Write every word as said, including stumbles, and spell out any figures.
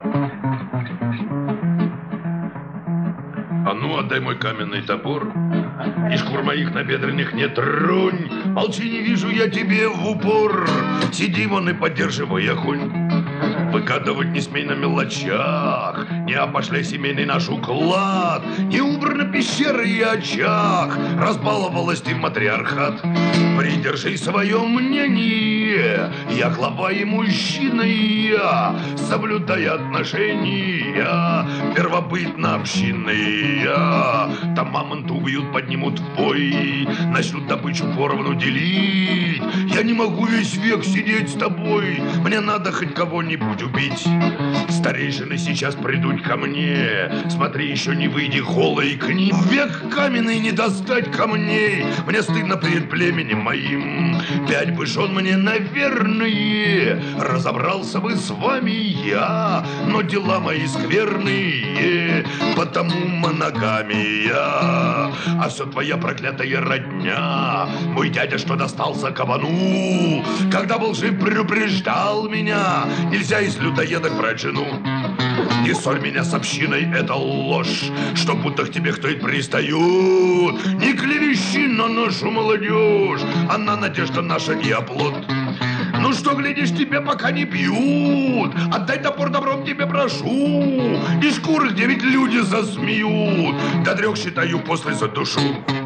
А ну, отдай мой каменный топор, и шкур моих набедренных не тронь. Молчи, не вижу я тебе в упор. Сиди вон и поддерживай огонь. Выгадывать не смей на мелочах, не опошляй семейный наш уклад. Не убраны пещеры и очаг, разбаловалась ты матриархат. Придержи свое мнение, я глава и мужчина, и я, соблюдая отношения, первобытно общинные. Там мамонту убьют, поднимут в бой, начнут добычу поровну делить. Я не могу весь век сидеть с тобой, мне надо хоть кого-нибудь убить. Старейшины сейчас придут ко мне, смотри, еще не выйди голой к ним. Век каменный не достать камней, мне стыдно перед племенем моим. Пять бы жен мне, наверное, разобрался бы с вами я, но дела мои скверные, потому моногамия. А все твоя проклятая родня, мой дядя, что достался кабану, когда был жив, предупреждал меня, нельзя из людоедок брать жену. Не ссорь меня с общиной, это ложь, что будто к тебе кто-то пристает. Не клевещи на нашу молодежь, она надежда наша и оплот. Ну что, глядишь, тебе пока не бьют, отдай топор, добром тебе прошу, и шкуры, где ведь люди засмеют, до трех считаю, после задушу.